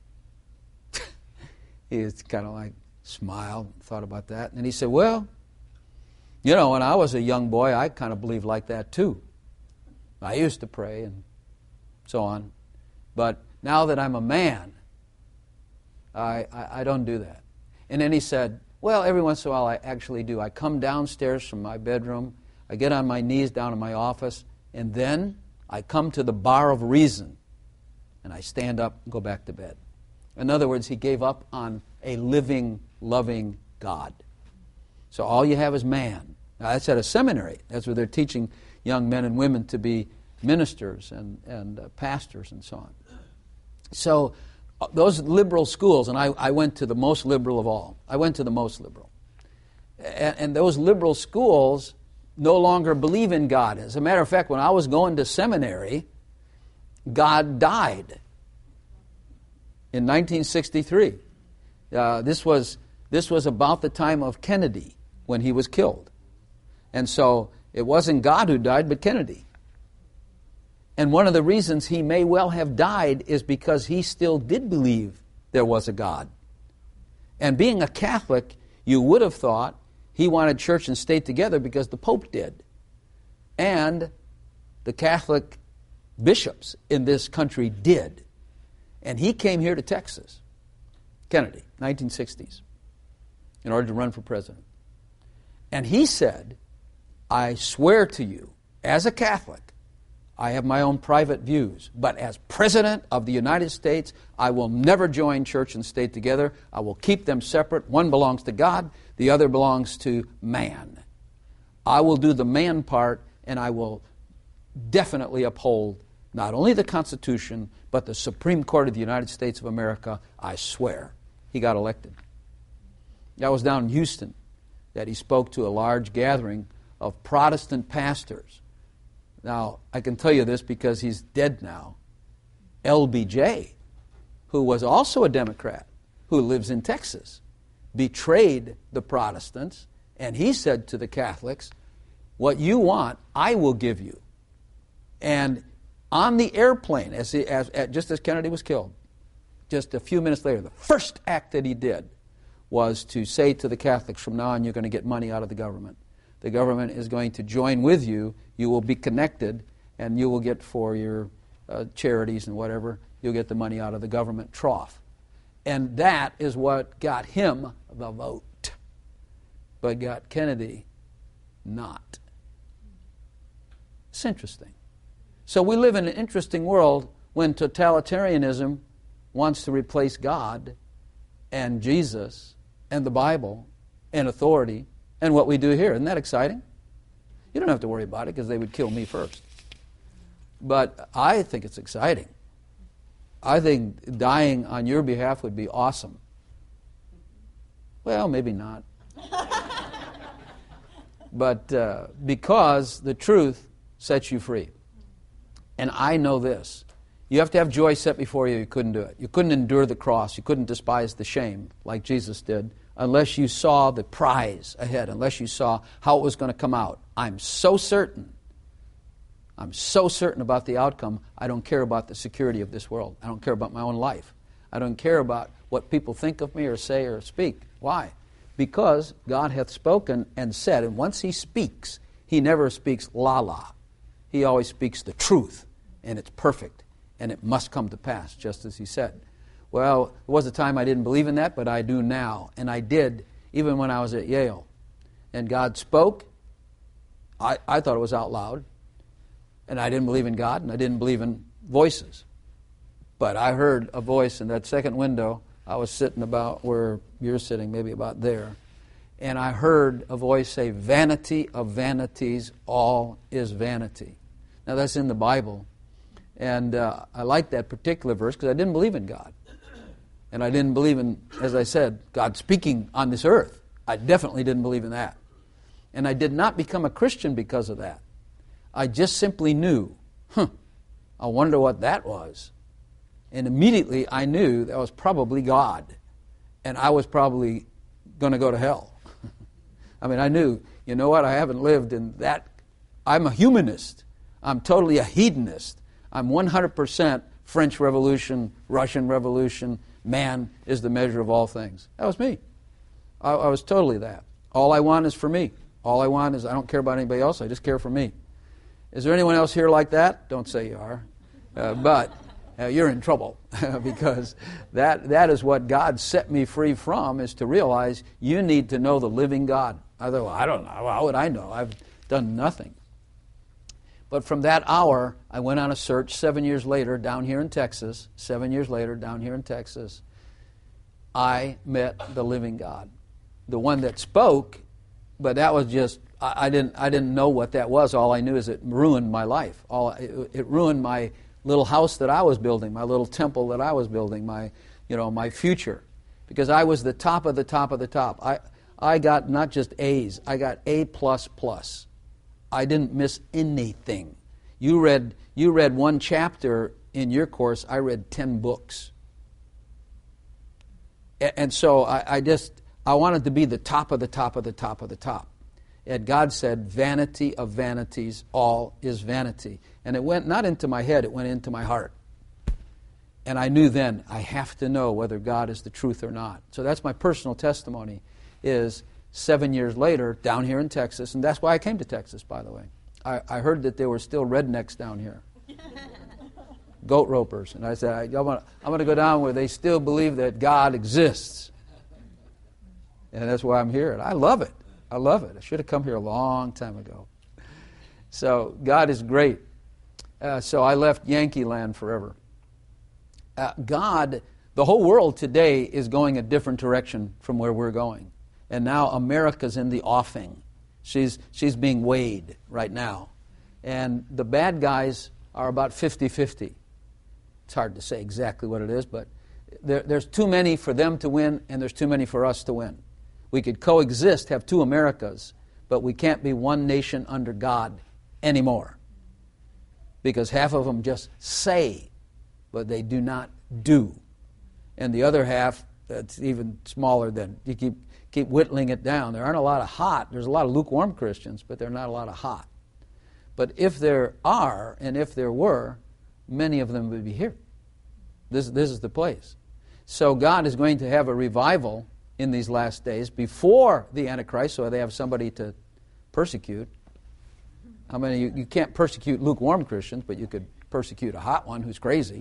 He was kind of like, smiled, thought about that. And he said, well, you know, when I was a young boy, I kind of believed like that too. I used to pray and so on. But now that I'm a man, I, I, I don't do that. And then he said, well, every once in a while I actually do. I come downstairs from my bedroom, I get on my knees down in my office, and then I come to the bar of reason, and I stand up and go back to bed. In other words, he gave up on a living, loving God. So all you have is man. Now, that's at a seminary. That's where they're teaching young men and women to be ministers and, and uh, pastors and so on. So uh, those liberal schools, and I, I went to the most liberal of all. I went to the most liberal. And, and those liberal schools no longer believe in God. As a matter of fact, when I was going to seminary, God died in nineteen sixty-three. Uh, this was this was about the time of Kennedy when he was killed. And so it wasn't God who died, but Kennedy. And one of the reasons he may well have died is because he still did believe there was a God. And being a Catholic, you would have thought he wanted church and state together because the Pope did. And the Catholic bishops in this country did. And he came here to Texas, Kennedy, nineteen sixties, in order to run for president. And he said, I swear to you, as a Catholic, I have my own private views, but as President of the United States, I will never join church and state together. I will keep them separate. One belongs to God, the other belongs to man. I will do the man part, and I will definitely uphold not only the Constitution, but the Supreme Court of the United States of America, I swear. He got elected. That was down in Houston that he spoke to a large gathering of Protestant pastors. Now, I can tell you this because he's dead now. L B J, who was also a Democrat, who lives in Texas, betrayed the Protestants, and he said to the Catholics, what you want, I will give you. And on the airplane, as, he, as, as just as Kennedy was killed, just a few minutes later, the first act that he did was to say to the Catholics, from now on you're going to get money out of the government. The government is going to join with you, you will be connected, and you will get for your uh, charities and whatever, you'll get the money out of the government trough. And that is what got him the vote, but got Kennedy not. It's interesting. So we live in an interesting world when totalitarianism wants to replace God and Jesus and the Bible and authority and what we do here. Isn't that exciting? You don't have to worry about it because they would kill me first. But I think it's exciting. I think dying on your behalf would be awesome. Well, maybe not. But uh, because the truth sets you free. And I know this. You have to have joy set before you. You couldn't do it. You couldn't endure the cross. You couldn't despise the shame like Jesus did unless you saw the prize ahead, unless you saw how it was going to come out. I'm so certain. I'm so certain about the outcome, I don't care about the security of this world. I don't care about my own life. I don't care about what people think of me or say or speak. Why? Because God hath spoken and said, and once He speaks, He never speaks la-la. He always speaks the truth, and it's perfect, and it must come to pass, just as He said. Well, there was a time I didn't believe in that, but I do now, and I did even when I was at Yale. And God spoke. I, I thought it was out loud, and I didn't believe in God, and I didn't believe in voices. But I heard a voice in that second window. I was sitting about where you're sitting, maybe about there, and I heard a voice say, vanity of vanities, all is vanity. Now, that's in the Bible. And uh, I like that particular verse because I didn't believe in God. And I didn't believe in, as I said, God speaking on this earth. I definitely didn't believe in that. And I did not become a Christian because of that. I just simply knew, huh, I wonder what that was. And immediately I knew that was probably God. And I was probably going to go to hell. I mean, I knew, you know what, I haven't lived in that. I'm a humanist. I'm totally a hedonist. I'm one hundred percent French Revolution, Russian Revolution, man is the measure of all things. That was me. I, I was totally that. All I want is for me. All I want is I don't care about anybody else, I just care for me. Is there anyone else here like that? Don't say you are. Uh, but uh, you're in trouble because that that is what God set me free from, is to realize you need to know the living God. I thought, well, I don't know. How would I know? I've done nothing. But from that hour, I went on a search seven years later down here in Texas. Seven years later down here in Texas, I met the living God. The one that spoke, but that was just, I, I didn't I didn't know what that was. All I knew is it ruined my life. All it, it ruined my little house that I was building, my little temple that I was building, my you know my future. Because I was the top of the top of the top. I I got not just A's, I got A plus plus. I didn't miss anything. You read you read one chapter in your course, I read ten books. And so I, I just, I wanted to be the top of the top of the top of the top. And God said, vanity of vanities, all is vanity. And it went not into my head, it went into my heart. And I knew then, I have to know whether God is the truth or not. So that's my personal testimony, is seven years later, down here in Texas, and that's why I came to Texas, by the way. I, I heard that there were still rednecks down here. Goat ropers. And I said, I, I'm going to go down where they still believe that God exists. And that's why I'm here. And I love it. I love it. I should have come here a long time ago. So God is great. Uh, so I left Yankee land forever. Uh, God, the whole world today is going a different direction from where we're going. And now America's in the offing. She's she's being weighed right now. And the bad guys are about fifty-fifty. It's hard to say exactly what it is, but there, there's too many for them to win, and there's too many for us to win. We could coexist, have two Americas, but we can't be one nation under God anymore. Because half of them just say, but they do not do. And the other half, that's even smaller than, you keep keep whittling it down. There aren't a lot of hot. There's a lot of lukewarm Christians, but there are not a lot of hot. But if there are, and if there were, many of them would be here. This, this is the place. So God is going to have a revival in these last days before the Antichrist, so they have somebody to persecute. I mean, you, you can't persecute lukewarm Christians, but you could persecute a hot one who's crazy.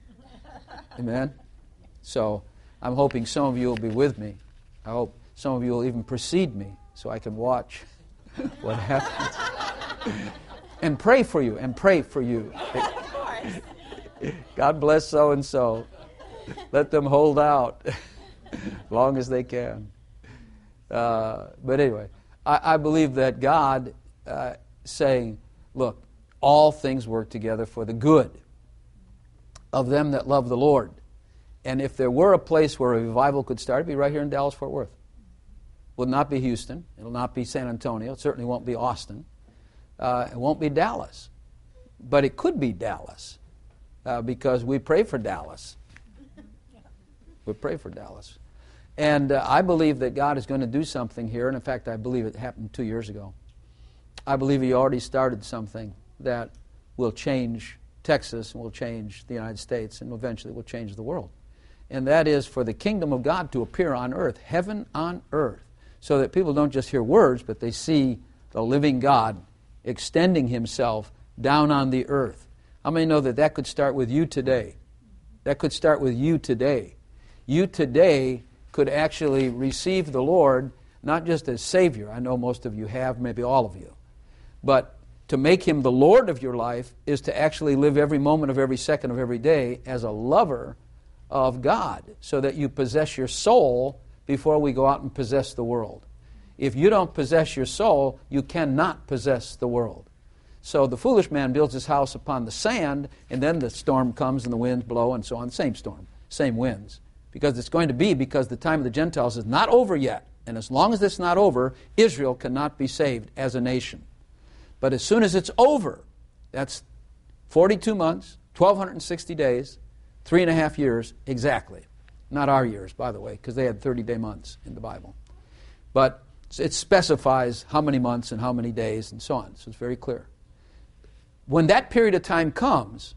Amen? So I'm hoping some of you will be with me. I hope some of you will even precede me so I can watch what happens. And pray for you, and pray for you. Of course. God bless so-and-so. Let them hold out as long as they can. Uh, but anyway, I, I believe that God uh, saying, look, all things work together for the good of them that love the Lord. And if there were a place where a revival could start, it'd be right here in Dallas-Fort Worth. It will not be Houston. It will not be San Antonio. It certainly won't be Austin. Uh, it won't be Dallas. But it could be Dallas uh, because we pray for Dallas. We pray for Dallas. And uh, I believe that God is going to do something here. And in fact, I believe it happened two years ago. I believe He already started something that will change Texas and will change the United States and eventually will change the world. And that is for the kingdom of God to appear on earth, heaven on earth, so that people don't just hear words, but they see the living God extending Himself down on the earth. How many know that that could start with you today? That could start with you today. You today could actually receive the Lord not just as Savior. I know most of you have, maybe all of you. But to make Him the Lord of your life is to actually live every moment of every second of every day as a lover of God, so that you possess your soul before we go out and possess the world. If you don't possess your soul, you cannot possess the world. So the foolish man builds his house upon the sand, and then the storm comes and the winds blow and so on. Same storm, same winds. Because it's going to be because the time of the Gentiles is not over yet. And as long as it's not over, Israel cannot be saved as a nation. But as soon as it's over, that's forty-two months, twelve sixty days, three and a half years exactly. Not our years, by the way, because they had thirty-day months in the Bible. But it specifies how many months and how many days and so on. So it's very clear. When that period of time comes,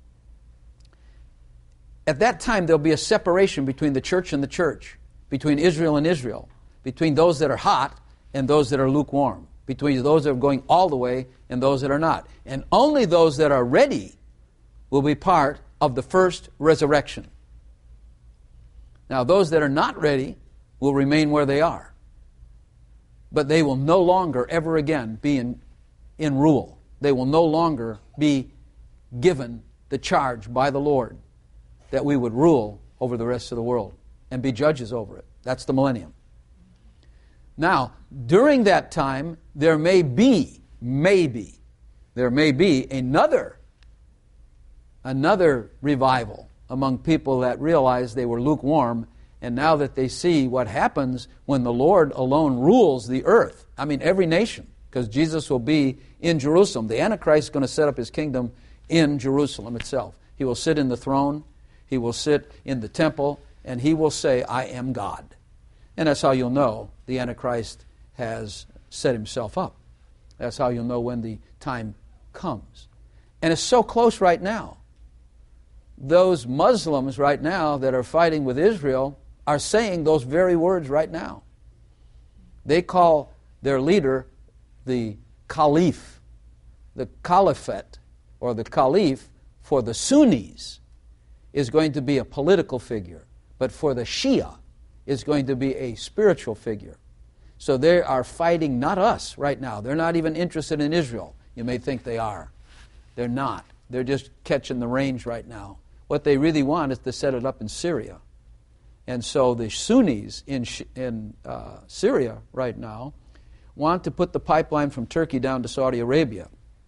at that time there'll be a separation between the church and the church, between Israel and Israel, between those that are hot and those that are lukewarm, between those that are going all the way and those that are not. And only those that are ready will be part of the first resurrection. Now, those that are not ready will remain where they are. But they will no longer ever again be in, in rule. They will no longer be given the charge by the Lord that we would rule over the rest of the world and be judges over it. That's the millennium. Now, during that time, there may be, maybe, there may be another, another revival among people that realized they were lukewarm, and now that they see what happens when the Lord alone rules the earth. I mean, every nation, because Jesus will be in Jerusalem. The Antichrist is going to set up his kingdom in Jerusalem itself. He will sit in the throne, he will sit in the temple, and he will say, I am God. And that's how you'll know the Antichrist has set himself up. That's how you'll know when the time comes. And it's so close right now. Those Muslims right now that are fighting with Israel are saying those very words right now. They call their leader the Caliph. The Caliphate, or the Caliph, for the Sunnis is going to be a political figure, but for the Shia is going to be a spiritual figure. So they are fighting not us right now. They're not even interested in Israel. You may think they are. They're not. They're just catching the reins right now. What they really want is to set it up in Syria. And so the Sunnis in, in uh, Syria right now want to put the pipeline from Turkey down to Saudi Arabia.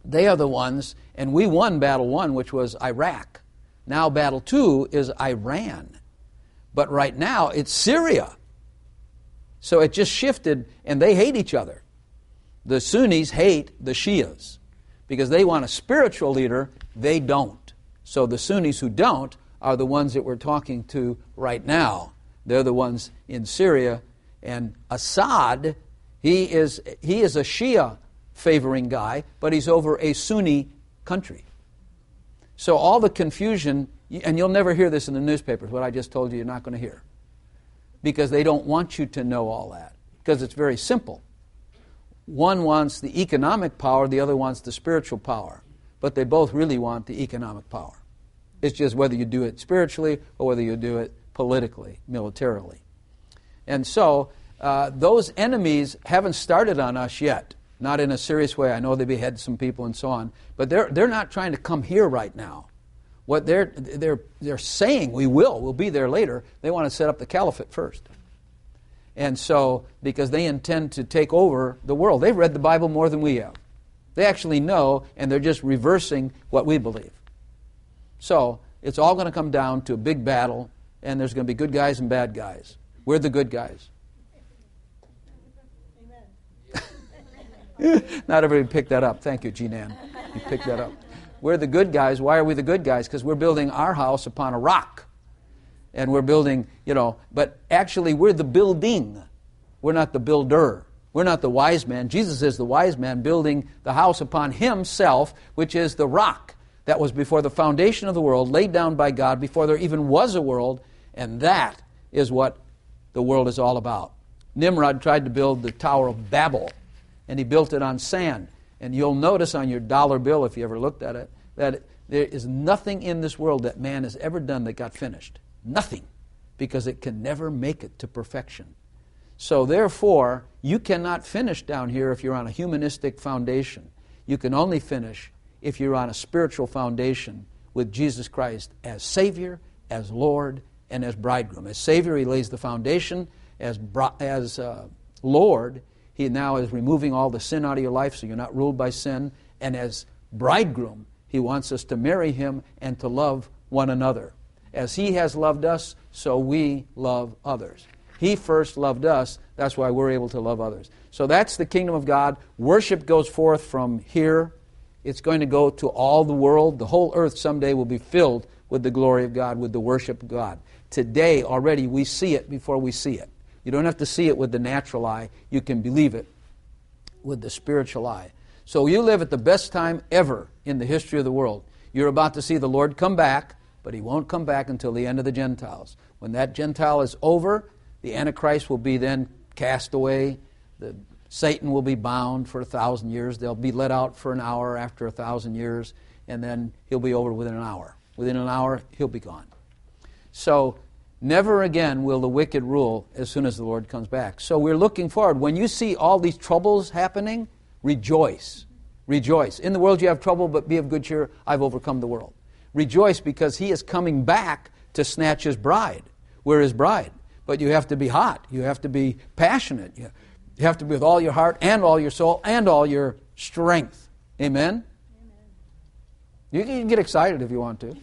They are the ones, and we won battle one, which was Iraq. Now battle two is Iran. But right now it's Syria. So it just shifted, and they hate each other. The Sunnis hate the Shias because they want a spiritual leader. They don't. So the Sunnis who don't are the ones that we're talking to right now. They're the ones in Syria. And Assad, he is he is a Shia favoring guy, but he's over a Sunni country. So all the confusion, and you'll never hear this in the newspapers, what I just told you you're not going to hear. Because they don't want you to know all that. Because it's very simple. One wants the economic power, the other wants the spiritual power. But they both really want the economic power. It's just whether you do it spiritually or whether you do it politically, militarily. And so uh, those enemies haven't started on us yet. Not in a serious way. I know they behead some people and so on. But they're they're not trying to come here right now. What they're they're they're saying we will, we'll be there later. They want to set up the caliphate first. And so, because they intend to take over the world. They've read the Bible more than we have. They actually know, and they're just reversing what we believe. So, it's all going to come down to a big battle, and there's going to be good guys and bad guys. We're the good guys. Not everybody picked that up. Thank you, Jean-Ann. You picked that up. We're the good guys. Why are we the good guys? Because we're building our house upon a rock. And we're building, you know, but actually we're the building. We're not the builder. We're not the wise man. Jesus is the wise man building the house upon himself, which is the rock that was before the foundation of the world, laid down by God before there even was a world. And that is what the world is all about. Nimrod tried to build the Tower of Babel. And he built it on sand. And you'll notice on your dollar bill, if you ever looked at it, that there is nothing in this world that man has ever done that got finished. Nothing. Because it can never make it to perfection. So therefore, you cannot finish down here if you're on a humanistic foundation. You can only finish if you're on a spiritual foundation with Jesus Christ as Savior, as Lord, and as Bridegroom. As Savior, He lays the foundation. As, as uh, Lord, He now is removing all the sin out of your life so you're not ruled by sin. And as bridegroom, He wants us to marry Him and to love one another. As He has loved us, so we love others. He first loved us, that's why we're able to love others. So that's the kingdom of God. Worship goes forth from here. It's going to go to all the world. The whole earth someday will be filled with the glory of God, with the worship of God. Today, already, we see it before we see it. You don't have to see it with the natural eye. You can believe it with the spiritual eye. So you live at the best time ever in the history of the world. You're about to see the Lord come back, but He won't come back until the end of the Gentiles. When that Gentile is over, the Antichrist will be then cast away. The, Satan will be bound for a thousand years. They'll be let out for an hour after a thousand years, and then he'll be over within an hour. Within an hour, he'll be gone. So never again will the wicked rule as soon as the Lord comes back. So we're looking forward. When you see all these troubles happening, rejoice. Rejoice. In the world you have trouble, but be of good cheer. I've overcome the world. Rejoice because He is coming back to snatch His bride. We're His bride. But you have to be hot. You have to be passionate. You have to be with all your heart and all your soul and all your strength. Amen? Amen. You can get excited if you want to.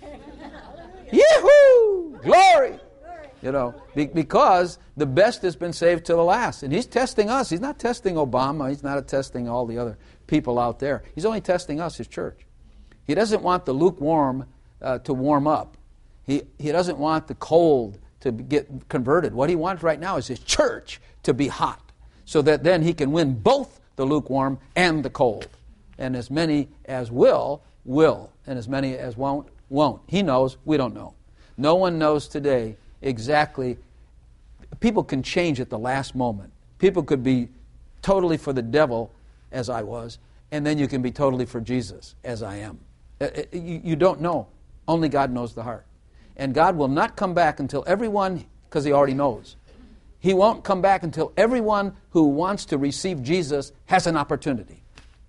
Yee-hoo! Glory! You know, because the best has been saved to the last. And He's testing us. He's not testing Obama. He's not testing all the other people out there. He's only testing us, His church. He doesn't want the lukewarm uh, to warm up. He, he doesn't want the cold to get converted. What He wants right now is His church to be hot, so that then He can win both the lukewarm and the cold. And as many as will, will. And as many as won't, won't. He knows, we don't know. No one knows today exactly. People can change at the last moment. People could be totally for the devil, as I was, and then you can be totally for Jesus, as I am. You don't know. Only God knows the heart. And God will not come back until everyone, because He already knows. He won't come back until everyone who wants to receive Jesus has an opportunity.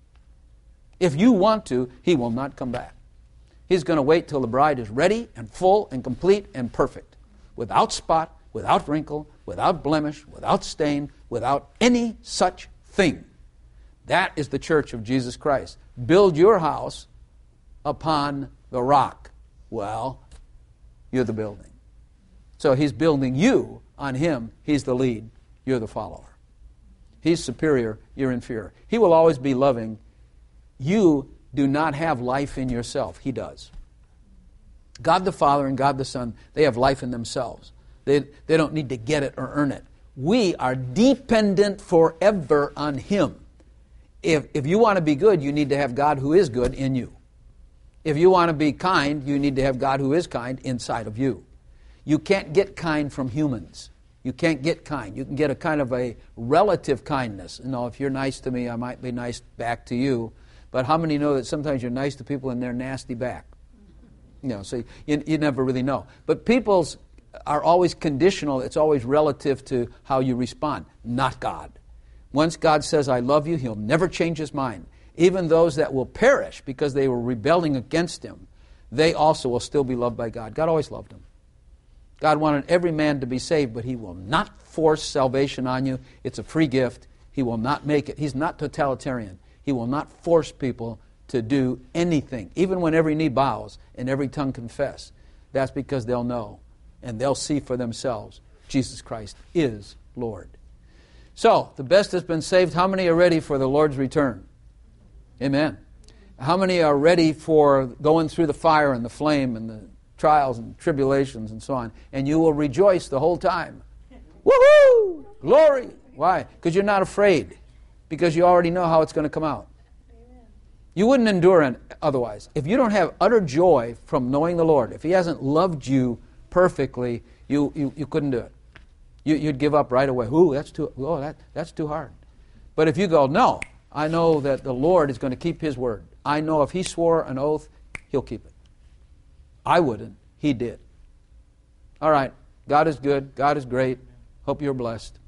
If you want to, He will not come back. He's going to wait till the bride is ready and full and complete and perfect, without spot, without wrinkle, without blemish, without stain, without any such thing. That is the church of Jesus Christ. Build your house upon the rock. Well, you're the building. So he's building you on him. He's the lead. You're the follower. He's superior. You're inferior. He will always be loving. You do not have life in yourself. He does. God the Father and God the Son, they have life in themselves. They, they don't need to get it or earn it. We are dependent forever on him. If, if you want to be good, you need to have God who is good in you. If you want to be kind, you need to have God who is kind inside of you. You can't get kind from humans. You can't get kind. You can get a kind of a relative kindness. You know, if you're nice to me, I might be nice back to you. But how many know that sometimes you're nice to people and they're nasty back? You know, so you, you never really know. But people's are always conditional. It's always relative to how you respond, not God. Once God says, I love you, he'll never change his mind. Even those that will perish because they were rebelling against him, they also will still be loved by God. God always loved them. God wanted every man to be saved, but he will not force salvation on you. It's a free gift. He will not make it. He's not totalitarian. He will not force people to do anything, even when every knee bows and every tongue confess. That's because they'll know and they'll see for themselves Jesus Christ is Lord. So, the best has been saved. How many are ready for the Lord's return? Amen. How many are ready for going through the fire and the flame and the trials and tribulations and so on? And you will rejoice the whole time. Woohoo! Glory! Why? Because you're not afraid. Because you already know how it's going to come out. You wouldn't endure it otherwise. If you don't have utter joy from knowing the Lord, if he hasn't loved you perfectly, you, you, you couldn't do it. You, you'd give up right away. Ooh, that's too, oh, that, that's too hard. But if you go, no, I know that the Lord is going to keep his word. I know if he swore an oath, he'll keep it. I wouldn't. He did. All right. God is good. God is great. Hope you're blessed.